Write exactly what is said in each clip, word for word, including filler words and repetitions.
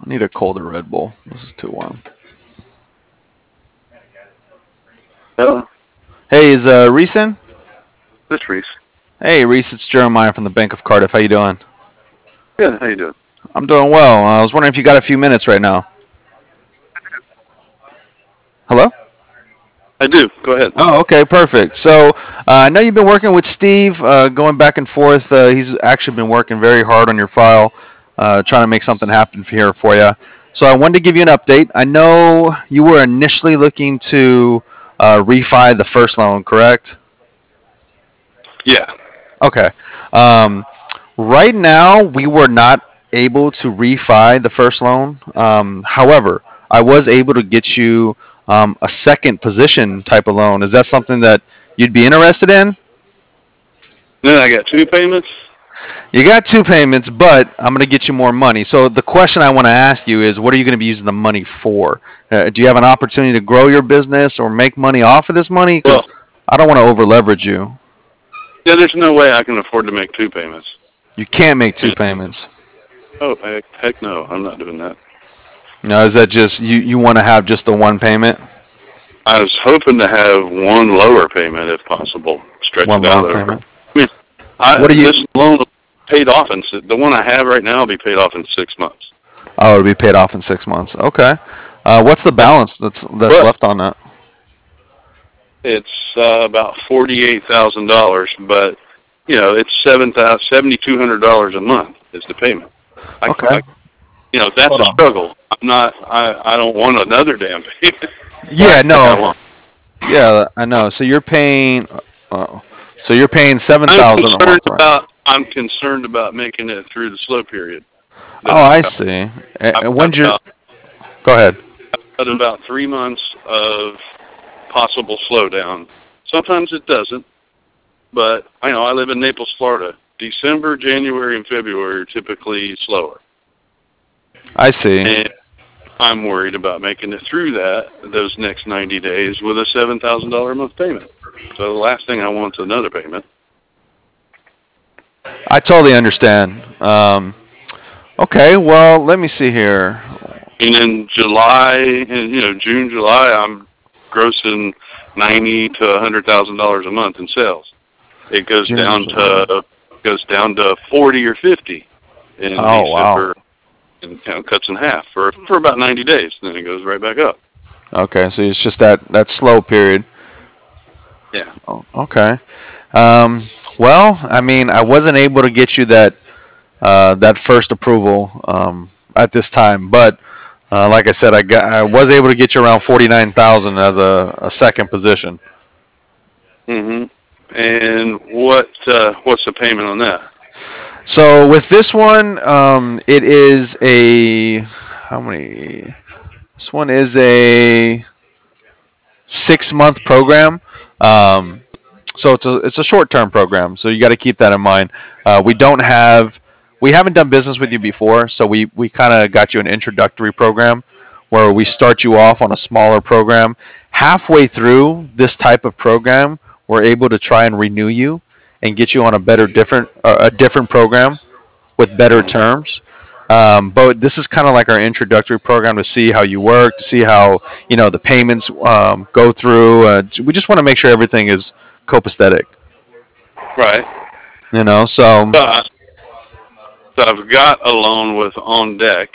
Need a colder Red Bull. This is too warm. Hello, Hey, is uh, Reese in? this Reese. Hey, Reese, it's Jeremiah from the Bank of Cardiff. How you doing? Good, how you doing? I'm doing well. Uh, I was wondering if you got a few minutes right now. Hello? I do. Go ahead. Oh, okay, perfect. So uh, I know you've been working with Steve, uh, going back and forth. Uh, he's actually been working very hard on your file, uh, trying to make something happen here for you. So I wanted to give you an update. I know you were initially looking to uh, refi the first loan, correct? Yeah. Okay. Um, right now, we were not able to refi the first loan. Um, however, I was able to get you um, a second position type of loan. Is that something that you'd be interested in? Then I got two payments. You got two payments, but I'm going to get you more money. So the question I want to ask you is, what are you going to be using the money for? Uh, do you have an opportunity to grow your business or make money off of this money? Because Well, I don't want to over leverage you. yeah, there's no way I can afford to make two payments. You can't make two payments. Oh, heck, heck no, I'm not doing that. Now, is that just you? You want to have just the one payment? I was hoping to have one lower payment if possible. Stretch One it out lower over. payment. I mean, I, What do you? this loan will be paid off in si- the one I have right now will be paid off in six months. Oh, it'll be paid off in six months. Okay. Uh, what's the balance that's that's But left on that? it's uh, about forty-eight thousand dollars. But you know, it's seven thousand seventy-two hundred dollars a month is the payment. I, Okay. I you know, that's Hold a on. struggle. I'm not. I I don't want another damn payment. Yeah. Last thing I No. want. Yeah, I know. So you're paying. Oh, so you're paying seven I'm thousand a concerned month, right? about. I'm concerned about making it through the slow period. Oh, That I've I got. see. And I've got when's your? about, Go ahead. got about three months of possible slowdown. Sometimes it doesn't, but I know I live in Naples, Florida. December, January, and February are typically slower, I see. and I'm worried about making it through that those next ninety days with a seven thousand dollar a month payment. So the last thing I want is another payment. I totally understand. Um, okay. Well, let me see here. And in July, and you know, June, July, I'm grossing ninety to a hundred thousand dollars a month in sales. It goes June, down July. to goes down to forty or fifty in Oh, wow. December, and you know, cuts in half for for about ninety days. Then it goes right back up. Okay. So it's just that that slow period. Yeah. Oh, okay. Um, well, I mean, I wasn't able to get you that uh, that first approval um, at this time, but uh, like I said, I got I was able to get you around forty nine thousand as a, a second position. Mhm. And what uh, what's the payment on that? So with this one, um, it is a how many? This one is a six month program. Um, so it's a it's a short term program. So you got to keep that in mind. Uh, we don't have we haven't done business with you before, so we we kind of got you an introductory program where we start you off on a smaller program. Halfway through this type of program, we're able to try and renew you and get you on a better different uh, a different program with better Mhm. terms. Um, but this is kind of like our introductory program to see how you work, to see how you know the payments um, go through. Uh, we just want to make sure everything is copacetic. Right. You know, so So, I, so I've got a loan with On Deck,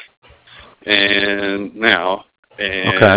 and now, okay, and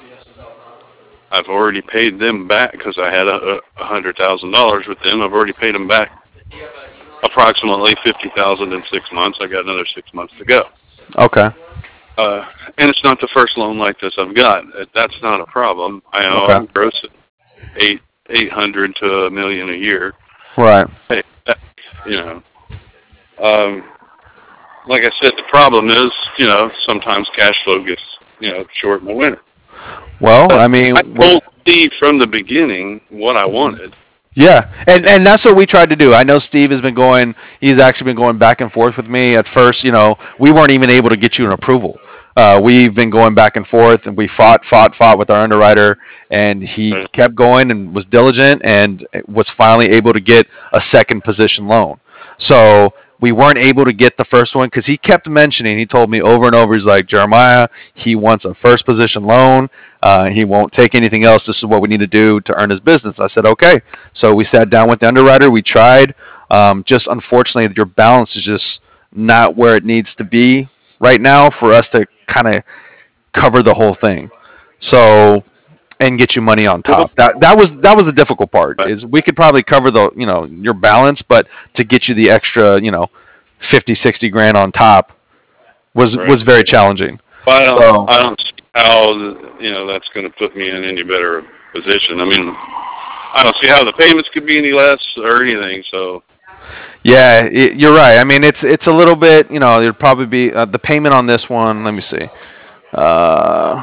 I've already paid them back because I had a, a hundred thousand dollars with them. I've already paid them back approximately fifty thousand in six months. I got another six months to go. okay, Uh, and it's not the first loan like this I've got. That's not a problem. I know okay, I'm grossing eight eight hundred to a million a year. right. Hey, that, you know, um, like I said, the problem is, you know, sometimes cash flow gets, you know, short in the winter. Well, But I mean, I w- told Steve from the beginning what I wanted. yeah, and and that's what we tried to do. I know Steve has been going. He's actually been going back and forth with me. At first, you know, we weren't even able to get you an approval. Uh, we've been going back and forth, and we fought, fought, fought with our underwriter, and he Uh, kept going and was diligent, and was finally able to get a second position loan. So We weren't able to get the first one because he kept mentioning. He told me over and over. He's like, Jeremiah, he wants a first position loan. Uh, he won't take anything else. This is what we need to do to earn his business. I said, okay. So we sat down with the underwriter. We tried. Um, just unfortunately, your balance is just not where it needs to be right now for us to kind of cover the whole thing. So and get you money on top. That that was that was the difficult part. Is we could probably cover the you know your balance, but to get you the extra you know fifty, sixty grand on top was Right. was very challenging. Well, I don't, So I don't see how you know that's going to put me in any better position. I mean, I don't see how the payments could be any less or anything. So yeah, it, you're right. I mean, it's it's a little bit you know it'd probably be uh, the payment on this one. Let me see. Uh,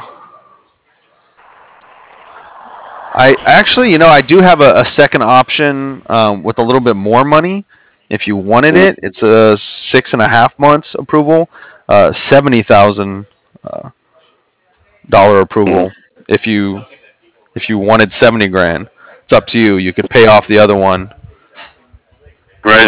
I actually, you know, I do have a, a second option um, with a little bit more money. If you wanted it, it's a six and a half months approval, uh, seventy thousand uh, dollar approval. If you if you wanted seventy grand, it's up to you. You could pay off the other one. right,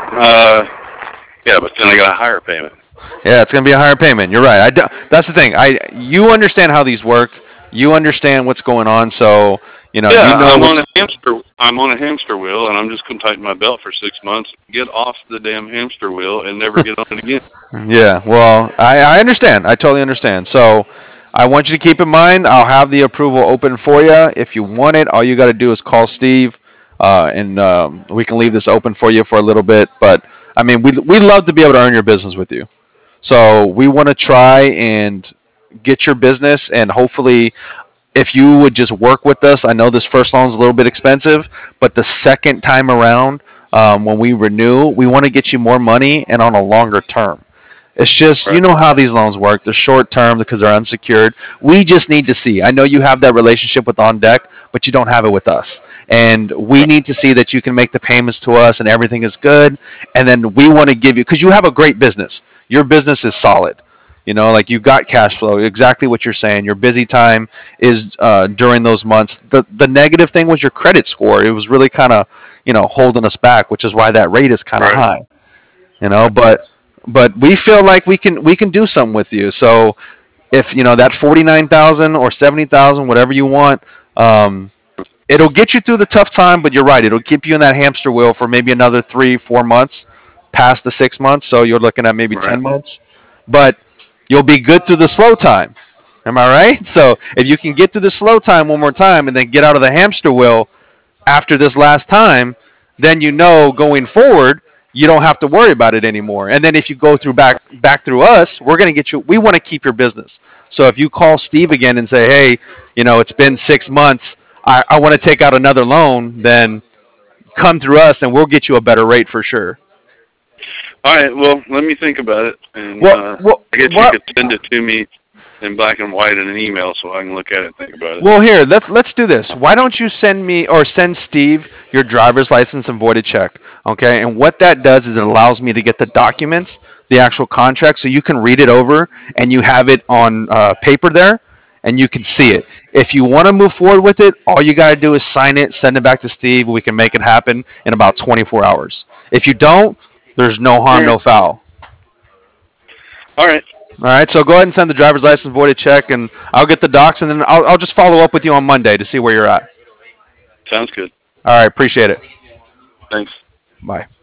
uh, yeah, but then I got a higher payment. Yeah, it's gonna be a higher payment. You're right. I do, that's the thing. I you understand how these work. You understand what's going on. So you know Yeah, you know I'm what's on a hamster. I'm on a hamster wheel, and I'm just going to tighten my belt for six months, get off the damn hamster wheel, and never get on it again. Yeah, well, I, I understand. I totally understand. So I want you to keep in mind, I'll have the approval open for you. If you want it, all you got to do is call Steve, uh, and um, we can leave this open for you for a little bit. But, I mean, we we love to be able to earn your business with you. So we want to try and get your business, and hopefully if you would just work with us. I know this first loan is a little bit expensive, but the second time around, um, when we renew, we want to get you more money and on a longer term. It's just, you Right. know how these loans work. They're short term because they're unsecured. We just need to see. I know you have that relationship with On Deck, but you don't have it with us. And we Right. need to see that you can make the payments to us and everything is good. And then we want to give you, because you have a great business. Your business is solid. You know, like you got cash flow, exactly what you're saying. Your busy time is uh, during those months. The the negative thing was your credit score. It was really kind of, you know, holding us back, which is why that rate is kind of Right. high. You know, but but we feel like we can we can do something with you. So if you know that forty nine thousand or seventy thousand, whatever you want, um, it'll get you through the tough time. But you're right, it'll keep you in that hamster wheel for maybe another three four months, past the six months. So you're looking at maybe Right. ten months, but you'll be good through the slow time. Am I right? So if you can get through the slow time one more time and then get out of the hamster wheel after this last time, then you know going forward you don't have to worry about it anymore. And then if you go through back back through us, we're gonna get you. We want to keep your business. So if you call Steve again and say, hey, you know, it's been six months, I, I want to take out another loan, then come through us and we'll get you a better rate for sure. All right. Well, let me think about it, and Well, uh, well, I guess you what? could send it to me in black and white in an email so I can look at it and think about it. Well, here let's let's do this. Why don't you send me or send Steve your driver's license and voided check? Okay, and what that does is it allows me to get the documents, the actual contract, so you can read it over and you have it on uh, paper there, and you can see it. If you want to move forward with it, all you got to do is sign it, send it back to Steve. We can make it happen in about twenty-four hours. If you don't, there's no All harm, right. no foul. All right. All right, so go ahead and send the driver's license voided check, and I'll get the docs, and then I'll, I'll just follow up with you on Monday to see where you're at. Sounds good. All right, appreciate it. Thanks. Bye.